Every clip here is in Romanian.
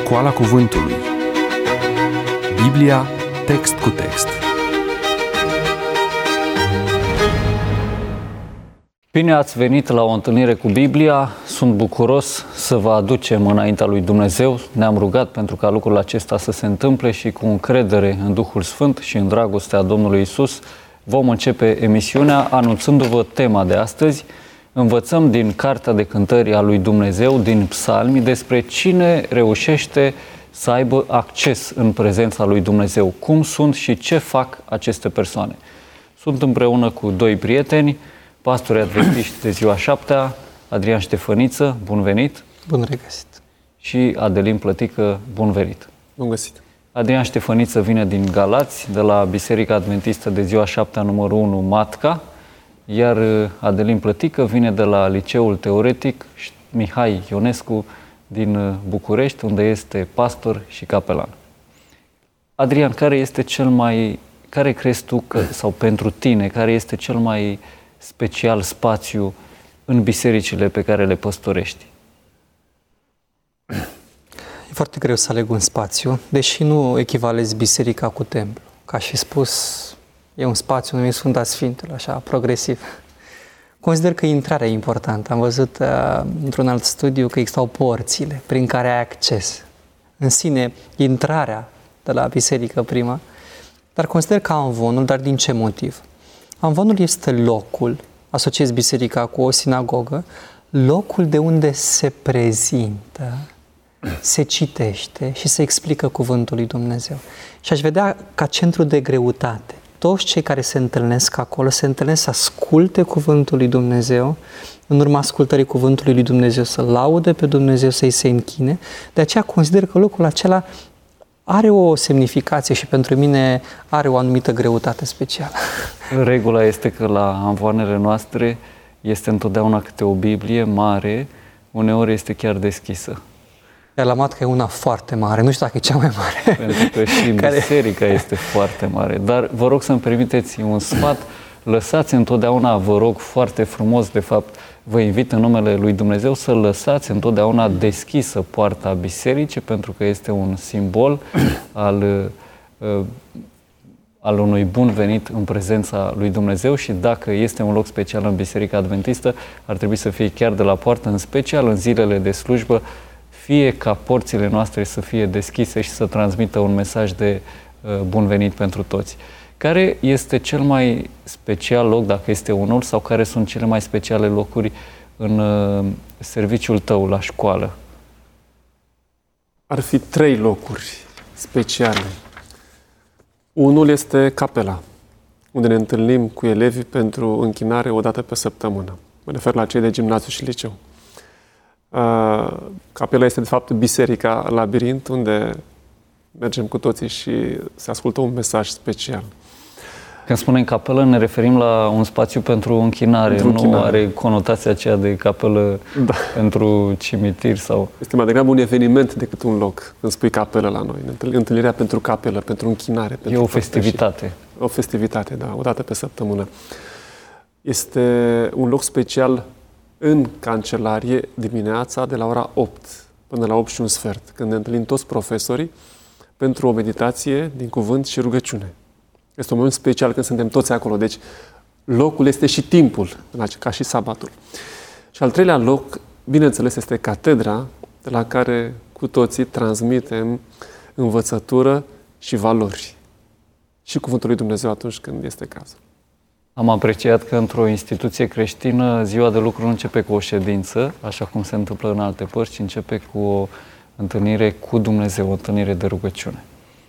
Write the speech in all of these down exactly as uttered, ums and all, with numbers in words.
Școala Cuvântului. Biblia, text cu text. Bine ați venit la o întâlnire cu Biblia. Sunt bucuros să vă aducem înaintea lui Dumnezeu. Ne-am rugat pentru ca lucrul acesta să se întâmple și cu încredere în Duhul Sfânt și în dragostea Domnului Isus vom începe emisiunea anunțându-vă tema de astăzi. Învățăm din Cartea de Cântări a lui Dumnezeu, din Psalmi, despre cine reușește să aibă acces în prezența lui Dumnezeu. Cum sunt și ce fac aceste persoane. Sunt împreună cu doi prieteni, pastori adventiști de ziua șaptea, Adrian Ștefăniță, bun venit! Bun regăsit! Și Adelin Plătică, bun venit! Bun găsit! Adrian Ștefăniță vine din Galați, de la Biserica Adventistă de ziua șaptea, numărul unu, Matca, iar Adelin Plătică vine de la Liceul Teoretic Mihai Ionescu din București, unde este pastor și capelan. Adrian, care este cel mai, care crezi tu că, sau pentru tine, care este cel mai special spațiu în bisericile pe care le păstorești? E foarte greu să aleg un spațiu, deși nu echivalezi biserica cu templu. Ca și spus, e un spațiu numit Sfânta Sfintelor, așa, progresiv. Consider că intrarea e importantă. Am văzut uh, într-un alt studiu că existau porțile prin care ai acces. În sine, intrarea de la biserică prima, dar consider că amvonul, dar din ce motiv? Amvonul este locul, asociez biserica cu o sinagogă, locul de unde se prezintă, se citește și se explică cuvântul lui Dumnezeu. Și aș vedea ca centru de greutate. Toți cei care se întâlnesc acolo se întâlnesc să asculte cuvântul lui Dumnezeu, în urma ascultării cuvântului lui Dumnezeu să laude pe Dumnezeu, să-i se închine. De aceea consider că locul acela are o semnificație și pentru mine are o anumită greutate specială. Regula este că la amvoanele noastre este întotdeauna câte o Biblie mare, uneori este chiar deschisă. Iar la Matca e una foarte mare, nu știu dacă e cea mai mare. Pentru că și care... biserica este foarte mare. Dar vă rog să-mi permiteți un sfat, lăsați întotdeauna, vă rog foarte frumos, de fapt, vă invit în numele lui Dumnezeu să lăsați întotdeauna deschisă poarta bisericii, pentru că este un simbol al, al unui bun venit în prezența lui Dumnezeu și dacă este un loc special în Biserica Adventistă, ar trebui să fie chiar de la poartă, în special în zilele de slujbă, fie ca porțile noastre să fie deschise și să transmită un mesaj de uh, bun venit pentru toți. Care este cel mai special loc, dacă este unul, sau care sunt cele mai speciale locuri în uh, serviciul tău la școală? Ar fi trei locuri speciale. Unul este capela, unde ne întâlnim cu elevii pentru închinare o dată pe săptămână. Mă refer la cei de gimnaziu și liceu. Uh, capela este, de fapt, biserica Labirint, unde mergem cu toții și se ascultă un mesaj special. Când spunem capelă, ne referim la un spațiu pentru închinare, pentru închinare. Nu are conotația aceea de capelă da. Pentru cimitir sau... Este mai degrabă un eveniment decât un loc, când spui capelă la noi. Întâlnirea pentru capelă, pentru închinare. Pentru e o festivitate. O festivitate, da, o dată pe săptămână. Este un loc special în cancelarie dimineața de la ora opt până la opt și un sfert, când ne întâlnim toți profesorii pentru o meditație din cuvânt și rugăciune. Este un moment special când suntem toți acolo, deci locul este și timpul, ca și sabatul. Și al treilea loc, bineînțeles, este catedra, de la care cu toții transmitem învățătură și valori. Și cuvântul lui Dumnezeu atunci când este cazul. Am apreciat că într-o instituție creștină ziua de lucru nu începe cu o ședință, așa cum se întâmplă în alte părți, ci începe cu o întâlnire cu Dumnezeu, o întâlnire de rugăciune.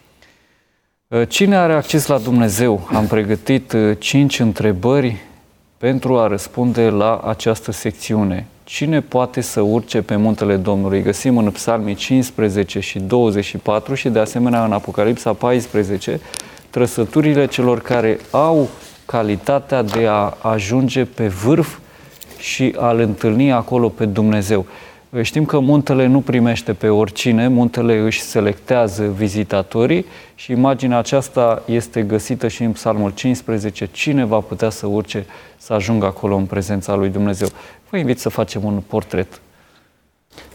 Cine are acces la Dumnezeu? Am pregătit cinci întrebări pentru a răspunde la această secțiune. Cine poate să urce pe muntele Domnului? Găsim în Psalmii cincisprezece și douăzeci și patru și de asemenea în Apocalipsa paisprezece trăsăturile celor care au calitatea de a ajunge pe vârf și a-L întâlni acolo pe Dumnezeu. Știm că muntele nu primește pe oricine, muntele își selectează vizitatorii și imaginea aceasta este găsită și în Psalmul cincisprezece. Cine va putea să urce, să ajungă acolo în prezența lui Dumnezeu? Vă invit să facem un portret.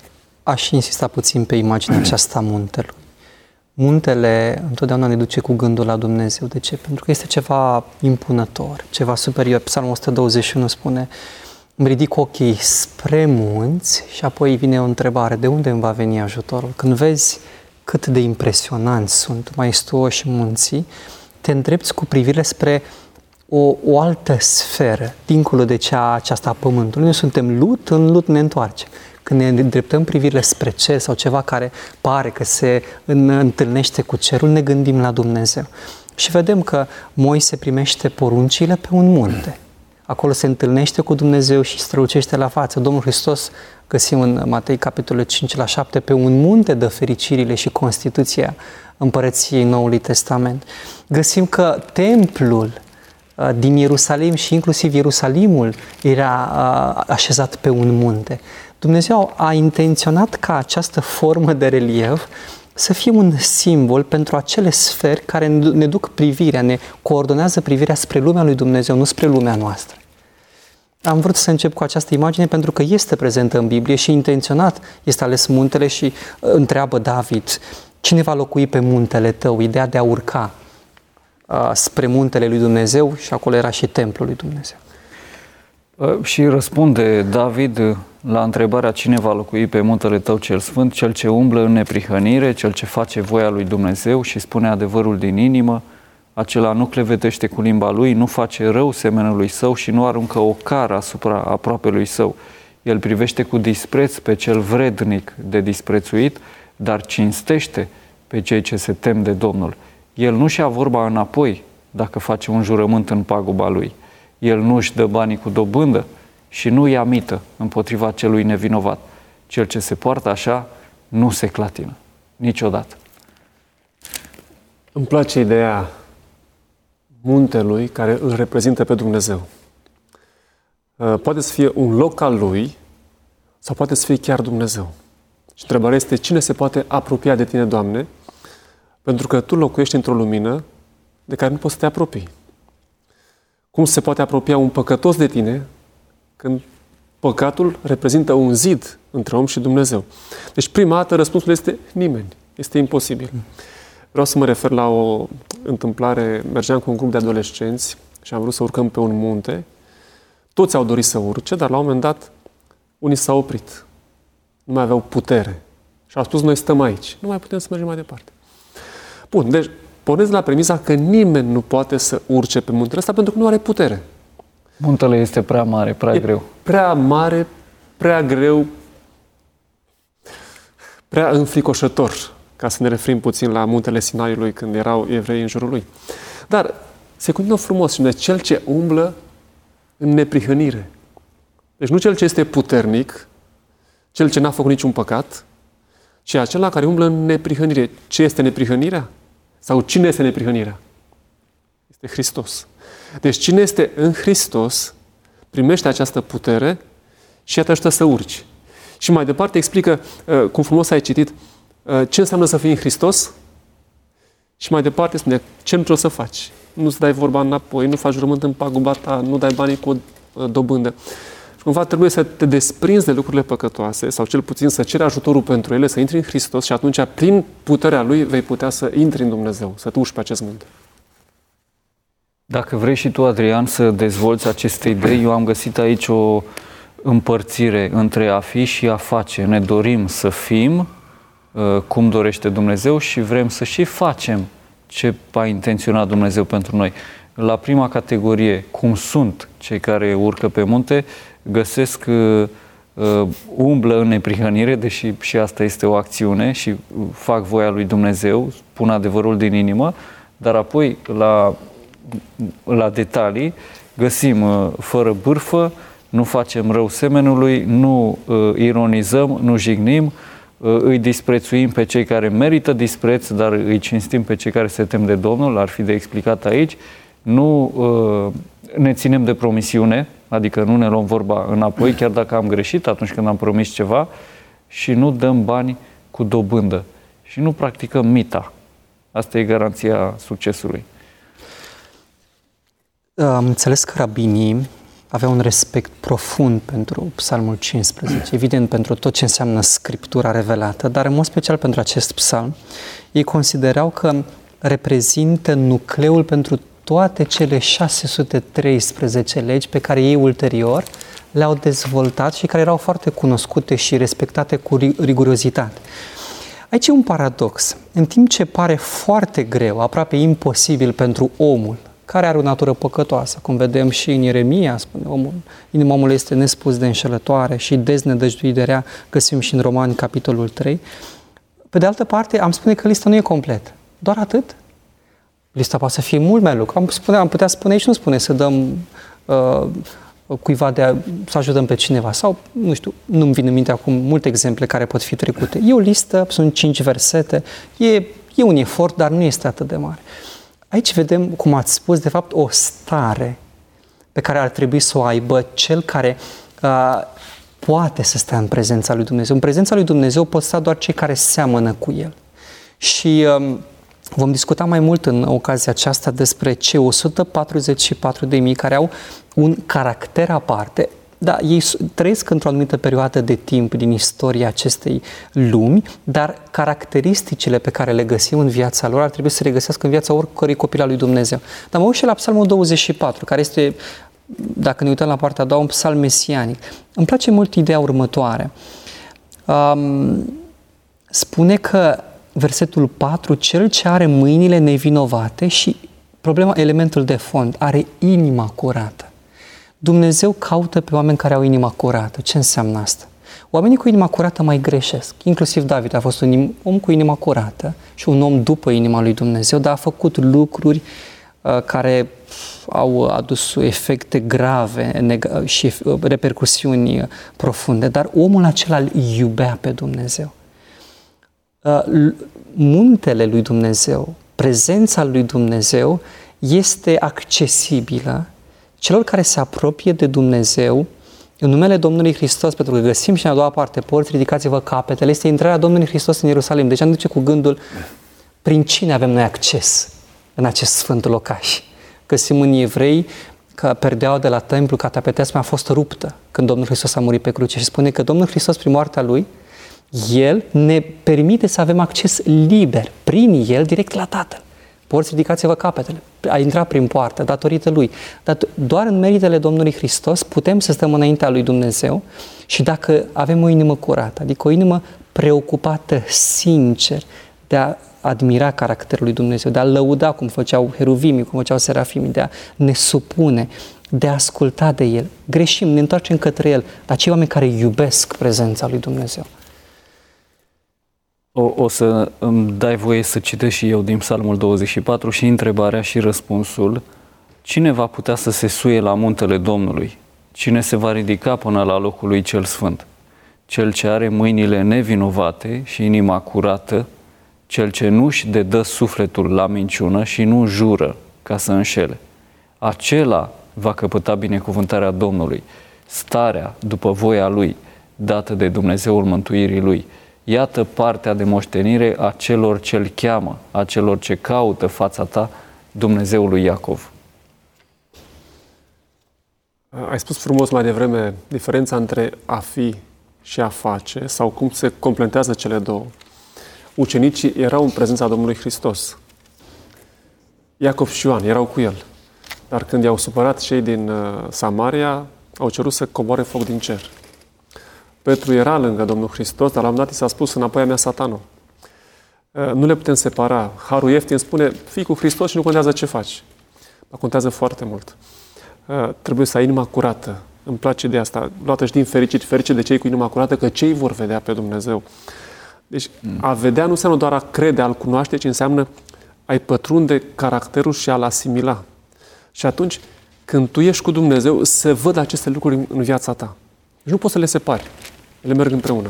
aș insista puțin pe imaginea aceasta muntelui. Muntele întotdeauna ne duce cu gândul la Dumnezeu. De ce? Pentru că este ceva impunător, ceva superior. Psalmul o sută douăzeci și unu spune: îmi ridic ochii spre munți și apoi vine o întrebare: de unde îmi va veni ajutorul? Când vezi cât de impresionanți sunt maestuoși munții, te îndrepți cu privire spre o, o altă sferă, dincolo de cea aceasta a pământului. Noi suntem lut, în lut ne întoarcem. Când ne îndreptăm privirile spre cer sau ceva care pare că se întâlnește cu cerul, ne gândim la Dumnezeu. Și vedem că Moise primește poruncile pe un munte. Acolo se întâlnește cu Dumnezeu și strălucește la față. Domnul Hristos, găsim în Matei capitolul cinci la șapte, pe un munte dă fericirile și constituția împărăției Noului Testament. Găsim că templul din Ierusalim și inclusiv Ierusalimul era așezat pe un munte. Dumnezeu a intenționat ca această formă de relief să fie un simbol pentru acele sferi care ne duc privirea, ne coordonează privirea spre lumea lui Dumnezeu, nu spre lumea noastră. Am vrut să încep cu această imagine pentru că este prezentă în Biblie și intenționat este ales muntele și întreabă David: cine va locui pe muntele tău? Ideea de a urca uh, spre muntele lui Dumnezeu, și acolo era și templul lui Dumnezeu. Și răspunde David la întrebarea: cine va locui pe muntele tău cel sfânt? Cel ce umblă în neprihănire, cel ce face voia lui Dumnezeu și spune adevărul din inimă, acela nu clevetește cu limba lui, nu face rău semenului său și nu aruncă o cară asupra aproapelui său. El privește cu dispreț pe cel vrednic de disprețuit, dar cinstește pe cei ce se tem de Domnul. El nu-și ia vorba înapoi dacă face un jurământ în paguba lui. El nu își dă banii cu dobândă și nu ia mită împotriva celui nevinovat. Cel ce se poartă așa nu se clatină niciodată. Îmi place ideea muntelui care îl reprezintă pe Dumnezeu. Poate să fie un loc al lui sau poate să fie chiar Dumnezeu. Și întrebarea este: cine se poate apropia de tine, Doamne? Pentru că Tu locuiești într-o lumină de care nu poți să te apropii. Cum se poate apropia un păcătos de tine când păcatul reprezintă un zid între om și Dumnezeu? Deci prima dată răspunsul este nimeni. Este imposibil. Vreau să mă refer la o întâmplare. Mergeam cu un grup de adolescenți și am vrut să urcăm pe un munte. Toți au dorit să urce, dar la un moment dat unii s-au oprit. Nu mai aveau putere. Și au spus: noi stăm aici. Nu mai putem să mergem mai departe. Bun, deci pornesc la premisa că nimeni nu poate să urce pe muntele ăsta pentru că nu are putere. Muntele este prea mare, prea e greu. Prea mare, prea greu, prea înfricoșător, ca să ne referim puțin la muntele Sinaiului când erau evrei în jurul lui. Dar se continuă frumos și cel ce umblă în neprihănire. Deci nu cel ce este puternic, cel ce n-a făcut niciun păcat, ci acela care umblă în neprihănire. Ce este neprihănirea? Sau cine este neprihănirea? Este Hristos. Deci cine este în Hristos primește această putere și ea te ajută să urci. Și mai departe explică, cum frumos ai citit, ce înseamnă să fii în Hristos și mai departe spune ce nu trebuie să faci. Nu-ți dai vorba înapoi, nu faci jurământ în paguba ta, nu dai banii cu o dobândă. Și cumva trebuie să te desprinzi de lucrurile păcătoase sau cel puțin să ceri ajutorul pentru ele, să intri în Hristos și atunci prin puterea Lui vei putea să intri în Dumnezeu, să te urci pe acest munte. Dacă vrei și tu, Adrian, să dezvolți aceste idei, eu am găsit aici o împărțire între a fi și a face. Ne dorim să fim cum dorește Dumnezeu și vrem să și facem ce a intenționat Dumnezeu pentru noi. La prima categorie, cum sunt cei care urcă pe munte, găsesc uh, umblă în neprihănire, deși și asta este o acțiune și fac voia lui Dumnezeu, spun adevărul din inimă, dar apoi la, la detalii găsim uh, fără bârfă, nu facem rău semenului, nu uh, ironizăm, nu jignim, uh, îi disprețuim pe cei care merită dispreț, dar îi cinstim pe cei care se tem de Domnul, ar fi de explicat aici, nu uh, ne ținem de promisiune, adică nu ne luăm vorba înapoi, chiar dacă am greșit atunci când am promis ceva, și nu dăm bani cu dobândă și nu practicăm mita. Asta e garanția succesului. Am înțeles că rabinii avea un respect profund pentru Psalmul cincisprezece, evident pentru tot ce înseamnă Scriptura revelată, dar în mod special pentru acest psalm. Ei considerau că reprezintă nucleul pentru toate cele șase sute treisprezece legi pe care ei ulterior le-au dezvoltat și care erau foarte cunoscute și respectate cu rigurozitate. Aici e un paradox. În timp ce pare foarte greu, aproape imposibil pentru omul care are o natură păcătoasă, cum vedem și în Ieremia, spune omul, inima omului este nespus de înșelătoare și deznădăjduit de rea, găsim și în Romani, capitolul trei. Pe de altă parte, am spune că lista nu e completă. Doar atât? Lista poate să fie mult mai lungă. Am, spune, am putea spune, aici nu spune să dăm uh, cuiva de a, să ajutăm pe cineva sau, nu știu, nu-mi vin în minte acum multe exemple care pot fi trecute. E o listă, sunt cinci versete, e, e un efort, dar nu este atât de mare. Aici vedem, cum ați spus, de fapt, o stare pe care ar trebui să o aibă cel care uh, poate să stea în prezența lui Dumnezeu. În prezența lui Dumnezeu pot sta doar cei care seamănă cu El. Și uh, vom discuta mai mult în ocazia aceasta despre cei o sută patruzeci și patru de mii care au un caracter aparte. Da, ei trăiesc într-o anumită perioadă de timp din istoria acestei lumi, dar caracteristicile pe care le găsim în viața lor ar trebui să le găsească în viața oricărui copil al lui Dumnezeu. Dar mă uit și la Psalmul douăzeci și patru, care este, dacă ne uităm la partea a doua, un psalm mesianic. Îmi place mult ideea următoare. Um, spune că versetul patru, cel ce are mâinile nevinovate și problema, elementul de fond, are inima curată. Dumnezeu caută pe oameni care au inima curată. Ce înseamnă asta? Oamenii cu inima curată mai greșesc. Inclusiv David a fost un om cu inima curată și un om după inima lui Dumnezeu, dar a făcut lucruri uh, care au adus efecte grave și repercusiuni profunde. Dar omul acela îl iubea pe Dumnezeu. Uh, muntele lui Dumnezeu, prezența lui Dumnezeu este accesibilă celor care se apropie de Dumnezeu în numele Domnului Hristos, pentru că găsim și în a doua parte, porți, ridicați-vă capetele, este intrarea Domnului Hristos în Ierusalim. Deci am duce cu gândul, prin cine avem noi acces în acest sfânt locaș? Găsim în Evrei că perdeaua de la templu, catapetesma, a fost ruptă când Domnul Hristos a murit pe cruce și spune că Domnul Hristos, prin moartea Lui, El ne permite să avem acces liber, prin El, direct la Tatăl. Porți, ridicați-vă capetele. A intrat prin poartă, datorită Lui. Dar doar în meritele Domnului Hristos putem să stăm înaintea Lui Dumnezeu și dacă avem o inimă curată, adică o inimă preocupată, sincer, de a admira caracterul lui Dumnezeu, de a lăuda cum făceau heruvimii, cum făceau serafimii, de a ne supune, de a asculta de El. Greșim, ne întoarcem către El, dar cei oameni care iubesc prezența lui Dumnezeu. O, o să îmi dai voie să citesc și eu din Psalmul douăzeci și patru și întrebarea și răspunsul. Cine va putea să se suie la muntele Domnului? Cine se va ridica până la locul lui cel sfânt? Cel ce are mâinile nevinovate și inima curată, cel ce nu-și dedă sufletul la minciună și nu jură ca să înșele. Acela va căpăta binecuvântarea Domnului, starea după voia Lui, dată de Dumnezeul mântuirii Lui. Iată partea de moștenire a celor ce-L cheamă, a celor ce caută fața ta, Dumnezeul lui Iacov. Ai spus frumos mai devreme diferența între a fi și a face sau cum se completează cele două. Ucenicii erau în prezența Domnului Hristos. Iacov și Ioan erau cu El. Dar când i-au supărat cei din Samaria, au cerut să coboare foc din cer. Petru era lângă Domnul Hristos, dar la un moment dat i s-a spus înapoi a mea Satanul. Nu le putem separa. Harul ieftin spune, fii cu Hristos și nu contează ce faci. Dar contează foarte mult. Trebuie să ai inima curată. Îmi place de asta. Luată și din fericit, fericit de cei cu inima curată, că cei vor vedea pe Dumnezeu. Deci a vedea nu înseamnă doar a crede, a-L cunoaște, ci înseamnă a-i pătrunde caracterul și a-L asimila. Și atunci, când tu ești cu Dumnezeu, se văd aceste lucruri în viața ta. Deci nu poți să le separi. Ele merg împreună.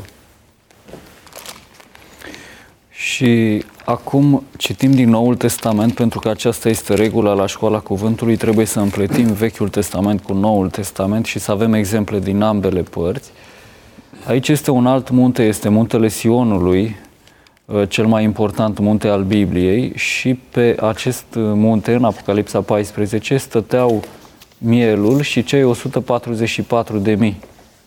Și acum citim din Noul Testament, pentru că aceasta este regula la Școala Cuvântului, trebuie să împletim Vechiul Testament cu Noul Testament și să avem exemple din ambele părți. Aici este un alt munte, este muntele Sionului, cel mai important munte al Bibliei, și pe acest munte, în Apocalipsa paisprezece, stăteau mielul și cei o sută patruzeci și patru de mii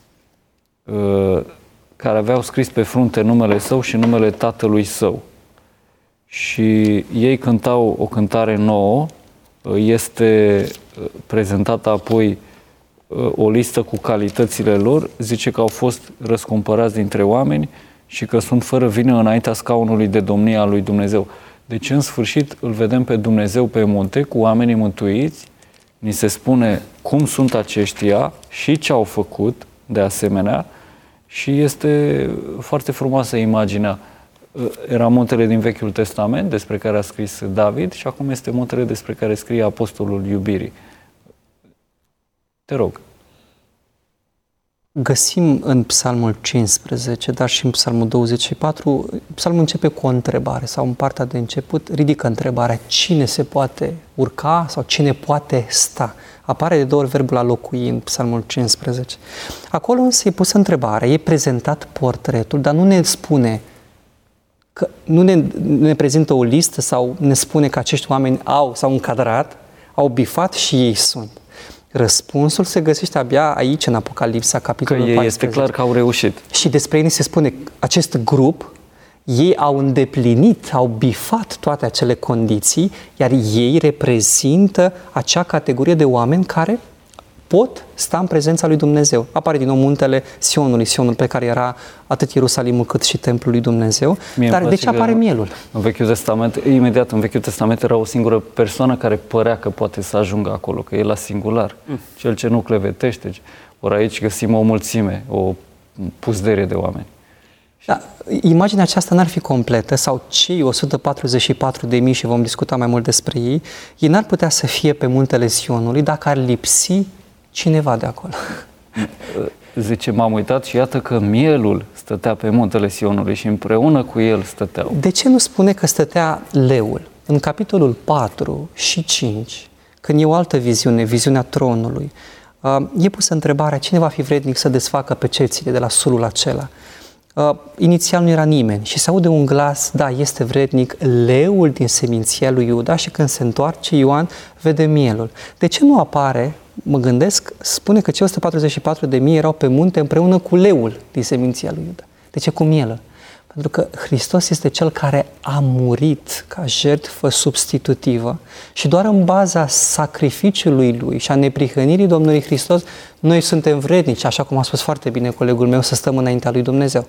care aveau scris pe frunte numele său și numele tatălui său. Și ei cântau o cântare nouă, este prezentată apoi o listă cu calitățile lor, zice că au fost răscumpărați dintre oameni și că sunt fără vină înaintea scaunului de domnie al lui Dumnezeu. Deci, în sfârșit, îl vedem pe Dumnezeu pe munte cu oamenii mântuiți, ni se spune cum sunt aceștia și ce au făcut, de asemenea, și este foarte frumoasă imaginea. Era muntele din Vechiul Testament, despre care a scris David, și acum este muntele despre care scrie Apostolul Iubirii. Te rog. Găsim în Psalmul cincisprezece, dar și în Psalmul douăzeci și patru, Psalmul începe cu o întrebare sau în partea de început ridică întrebarea cine se poate urca sau cine poate sta. Apare de două ori verbul a locui în Psalmul cincisprezece. Acolo însă e pusă întrebarea, e prezentat portretul, dar nu ne spune că nu ne, ne prezintă o listă sau ne spune că acești oameni au, s-au încadrat, au bifat și ei sunt. Răspunsul se găsește abia aici, în Apocalipsa, capitolul că paisprezece. Este clar că au reușit. Și despre ei se spune, acest grup, ei au îndeplinit, au bifat toate acele condiții, iar ei reprezintă acea categorie de oameni care pot sta în prezența lui Dumnezeu. Apare din nou muntele Sionului, Sionul pe care era atât Ierusalimul cât și templul lui Dumnezeu. Mie Dar de ce apare mielul? În Vechiul Testament, imediat în Vechiul Testament era o singură persoană care părea că poate să ajungă acolo, că e la singular. Mm. Cel ce nu clevetește. Ori aici găsim o mulțime, o pusdere de oameni. Da, imaginea aceasta n-ar fi completă, sau cei o sută patruzeci și patru de mii, și vom discuta mai mult despre ei, ei n-ar putea să fie pe muntele Sionului dacă ar lipsi cineva de acolo. Zice, m-am uitat și iată că mielul stătea pe muntele Sionului și împreună cu el stăteau. De ce nu spune că stătea leul? În capitolul patru și cinci, când e o altă viziune, viziunea tronului, e pusă întrebarea cine va fi vrednic să desfacă pecețile de la sulul acela. Uh, inițial nu era nimeni și se aude un glas, da, este vrednic leul din seminția lui Iuda, și când se întoarce Ioan, vede mielul. De ce nu apare, mă gândesc, spune că cei o sută patruzeci și patru de mii erau pe munte împreună cu leul din seminția lui Iuda. De ce cu mielul? Pentru că Hristos este Cel care a murit ca jertfă substitutivă și doar în baza sacrificiului Lui și a neprihănirii Domnului Hristos, noi suntem vrednici, așa cum a spus foarte bine colegul meu, să stăm înaintea lui Dumnezeu.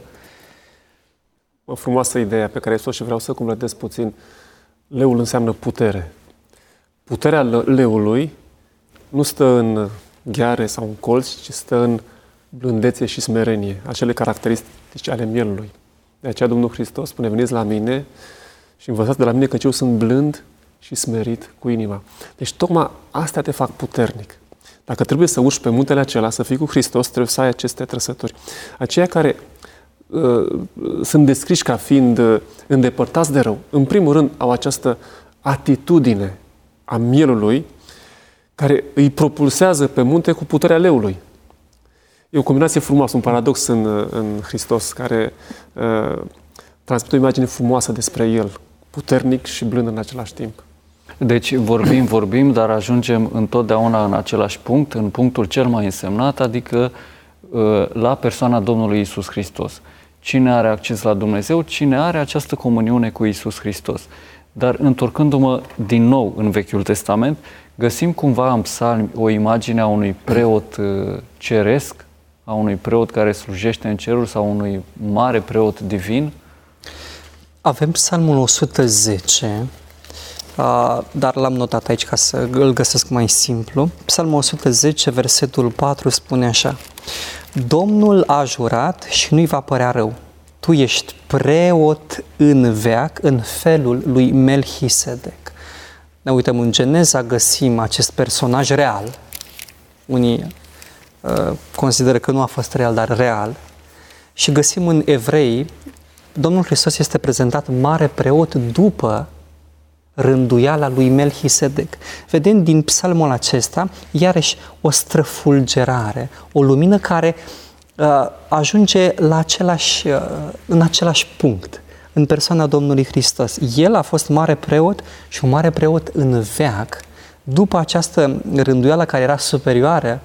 O frumoasă idee pe care eu și vreau să completez puțin. Leul înseamnă putere. Puterea leului nu stă în gheare sau în colți, ci stă în blândețe și smerenie, acele caracteristici ale mielului. De aceea Domnul Hristos spune, veniți la mine și învățați de la mine că eu sunt blând și smerit cu inima. Deci tocmai astea te fac puternic. Dacă trebuie să urci pe muntele acela, să fii cu Hristos, trebuie să ai aceste trăsături. Aceia care uh, sunt descriși ca fiind uh, îndepărtați de rău, în primul rând au această atitudine a mielului care îi propulsează pe munte cu puterea leului. E o combinație frumoasă, un paradox în, în Hristos, care uh, transmite o imagine frumoasă despre El, puternic și blând în același timp. Deci vorbim, vorbim, dar ajungem întotdeauna în același punct, în punctul cel mai însemnat, adică uh, la persoana Domnului Iisus Hristos. Cine are acces la Dumnezeu, cine are această comuniune cu Iisus Hristos. Dar întorcându-mă din nou în Vechiul Testament, găsim cumva în psalmi o imagine a unui preot uh, ceresc, a unui preot care slujește în cerul sau unui mare preot divin? Avem Psalmul o sută zece, dar l-am notat aici ca să îl găsesc mai simplu. Psalmul o sută zece, versetul patru spune așa: Domnul a jurat și nu-i va părea rău. Tu ești preot în veac în felul lui Melchisedec. Ne uităm în Geneza, găsim acest personaj real. Unii uh, consideră că nu a fost real, dar real. Și găsim în Evrei, Domnul Hristos este prezentat mare preot după rânduiala lui Melchisedec. Vedem din psalmul acesta, iarăși, o străfulgerare, o lumină care uh, ajunge la același, uh, în același punct, în persoana Domnului Hristos. El a fost mare preot și un mare preot în veac, după această rânduială care era superioară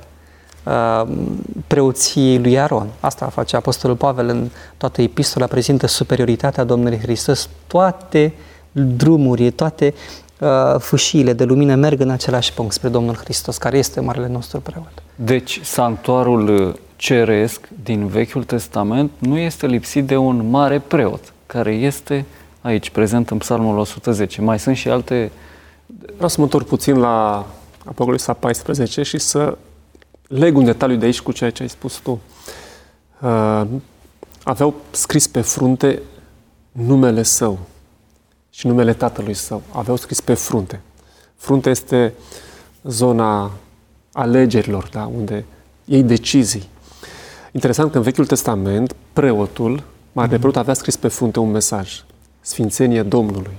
preoției lui Aron. Asta face Apostolul Pavel în toată epistola, prezintă superioritatea Domnului Hristos. Toate drumurile, toate uh, fâșiile de lumină merg în același punct spre Domnul Hristos, care este Marele nostru preot. Deci, sanctuarul ceresc din Vechiul Testament nu este lipsit de un mare preot, care este aici, prezent în Psalmul o sută zece. Mai sunt și alte... Vreau să mă întorc puțin la Apocalipsa paisprezece și să leg un detaliu de aici cu ceea ce ai spus tu. Uh, aveau scris pe frunte numele său și numele tatălui său. Aveau scris pe frunte. Frunte este zona alegerilor, da? Unde iei decizii. Interesant că în Vechiul Testament, preotul, marele preot, avea scris pe frunte un mesaj. Sfințenie Domnului.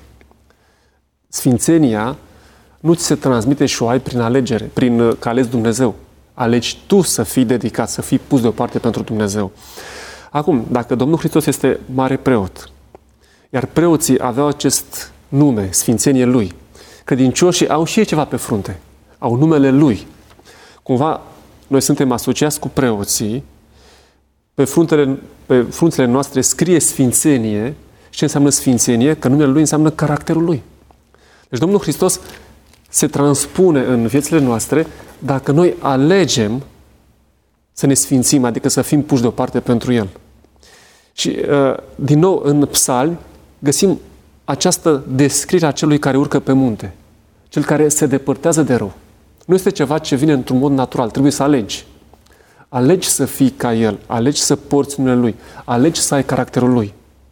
Sfințenia nu ți se transmite și o ai prin alegere, prin că alegi Dumnezeu. Alegi tu să fii dedicat, să fii pus deoparte pentru Dumnezeu. Acum, dacă Domnul Hristos este mare preot, iar preoții aveau acest nume, sfințenie Lui, credincioșii au și ei ceva pe frunte, au numele Lui. Cumva, noi suntem asociați cu preoții, pe, fruntele, pe frunțele noastre scrie sfințenie. Și ce înseamnă sfințenie? Că numele Lui înseamnă caracterul Lui. Deci Domnul Hristos se transpune în viețile noastre dacă noi alegem să ne sfințim, adică să fim puși deoparte pentru El. Și, din nou, în Psalmi găsim această descriere a celui care urcă pe munte, cel care se depărtează de rău. Nu este ceva ce vine într-un mod natural, trebuie să alegi. Alegi să fii ca El, alegi să porți numele Lui, alegi să ai caracterul Lui.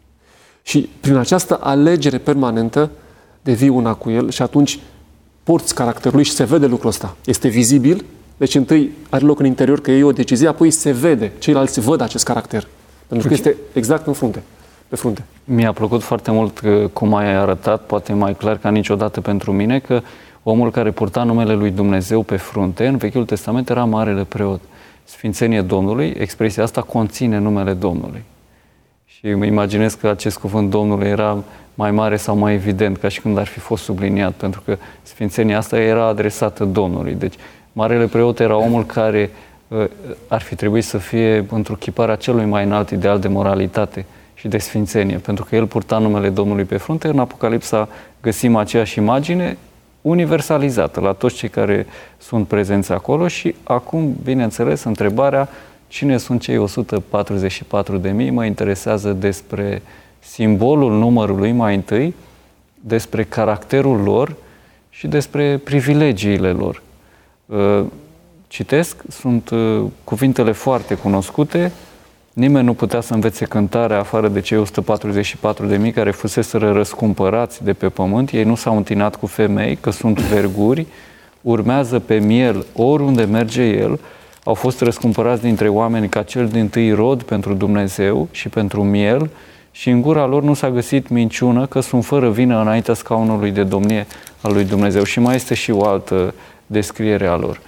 Și prin această alegere permanentă devii una cu El și atunci porți caracterul Lui și se vede lucrul ăsta. Este vizibil, deci întâi are loc în interior că e o decizie, apoi se vede, ceilalți văd acest caracter. Pentru că este exact în frunte, pe frunte. Mi-a plăcut foarte mult cum ai arătat, poate mai clar ca niciodată pentru mine, că omul care purta numele lui Dumnezeu pe frunte, în Vechiul Testament era marele preot. Sfințenie Domnului, expresia asta conține numele Domnului. Și îmi imaginez că acest cuvânt Domnului era mai mare sau mai evident, ca și când ar fi fost subliniat, pentru că sfințenia asta era adresată Domnului. Deci, marele preot era omul care uh, ar fi trebuit să fie întruchiparea celui mai înalt ideal de moralitate și de sfințenie, pentru că el purta numele Domnului pe frunte. În Apocalipsa găsim aceeași imagine universalizată la toți cei care sunt prezenți acolo și acum, bineînțeles, întrebarea cine sunt cei o sută patruzeci și patru de mii mă interesează despre simbolul numărului mai întâi, despre caracterul lor și despre privilegiile lor. Citesc, sunt cuvintele foarte cunoscute, nimeni nu putea să învețe cântarea afară de cei o sută patruzeci și patru de mii care fuseseră răscumpărați de pe pământ, ei nu s-au întinat cu femei, că sunt verguri, urmează pe miel oriunde merge el, au fost răscumpărați dintre oameni ca cel dintâi rod pentru Dumnezeu și pentru miel, și în gura lor nu s-a găsit minciună, că sunt fără vină înaintea scaunului de domnie al lui Dumnezeu. Și mai este și o altă descriere a lor.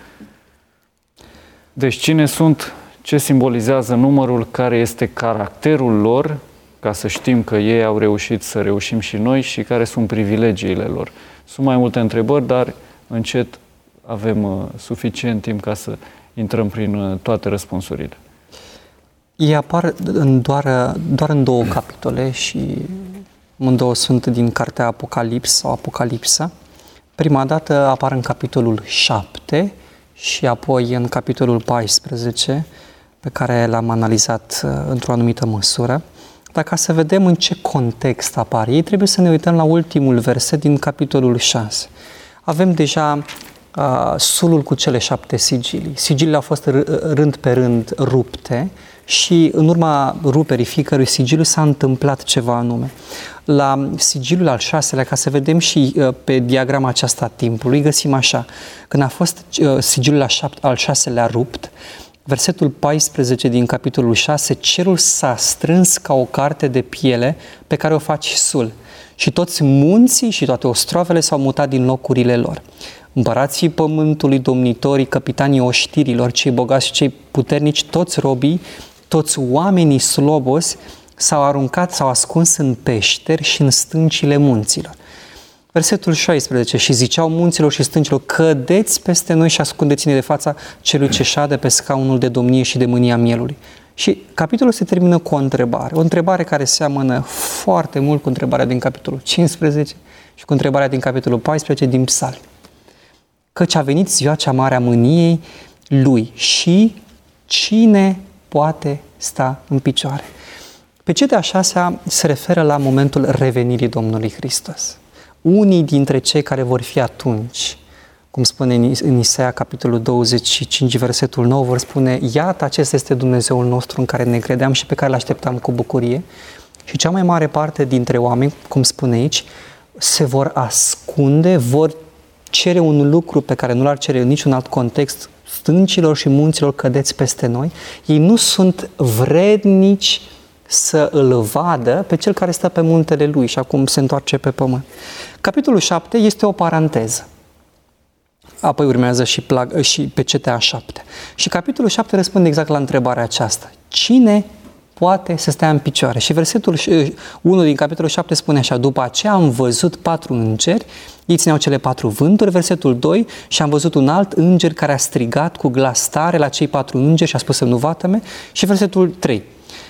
Deci cine sunt, ce simbolizează numărul, care este caracterul lor, ca să știm că ei au reușit să reușim și noi, și care sunt privilegiile lor. Sunt mai multe întrebări, dar încet avem uh, suficient timp ca să intrăm prin uh, toate răspunsurile. Ei apar în doar, doar în două capitole și amândouă sunt din cartea Apocalips sau Apocalipsa. Prima dată apar în capitolul șapte și apoi în capitolul paisprezece, pe care l-am analizat într-o anumită măsură. Dar ca să vedem în ce context apar ei, trebuie să ne uităm la ultimul verset din capitolul șase. Avem deja uh, sulul cu cele șapte sigilii. Sigiliile au fost rând pe rând rupte și în urma ruperii fiecărui sigiliu s-a întâmplat ceva anume. La sigiliul al șaselea, ca să vedem și uh, pe diagrama aceasta a timpului, găsim așa. Când a fost uh, sigiliul al, șapt, al șaselea rupt, versetul paisprezece din capitolul șase, cerul s-a strâns ca o carte de piele pe care o faci sul. Și toți munții și toate ostroavele s-au mutat din locurile lor. Împărații pământului, domnitorii, capitanii oștirilor, cei bogați și cei puternici, toți robii, toți oamenii slobozi s-au aruncat, s-au ascuns în peșteri și în stâncile munților. Versetul șaisprezece. Și ziceau munților și stâncilor, cădeți peste noi și ascundeți-ne de fața celui ce șade pe scaunul de domnie și de mânia mielului. Și capitolul se termină cu o întrebare. O întrebare care seamănă foarte mult cu întrebarea din capitolul cincisprezece și cu întrebarea din capitolul paisprezece din Psalmi. Căci a venit ziua cea mare a mâniei lui și cine poate sta în picioare? Pecetea a șasea se referă la momentul revenirii Domnului Hristos. Unii dintre cei care vor fi atunci, cum spune în Isaia, capitolul douăzeci și cinci, versetul nouă, vor spune, iată, acesta este Dumnezeul nostru în care ne credeam și pe care îl așteptam cu bucurie. Și cea mai mare parte dintre oameni, cum spune aici, se vor ascunde, vor cere un lucru pe care nu l-ar cere în niciun alt context, stâncilor și munților, cădeți peste noi. Ei nu sunt vrednici să îl vadă pe cel care stă pe muntele lui și acum se întoarce pe pământ. Capitolul șapte este o paranteză. Apoi urmează și, plag, și pecetea a șapte. Și capitolul șapte răspunde exact la întrebarea aceasta. Cine poate să stea în picioare? Și versetul unu din capitolul șapte spune așa, după aceea am văzut patru îngeri, ei țineau cele patru vânturi, versetul doi, și am văzut un alt înger care a strigat cu glas tare la cei patru îngeri și a spus să nu vatăme, și versetul trei.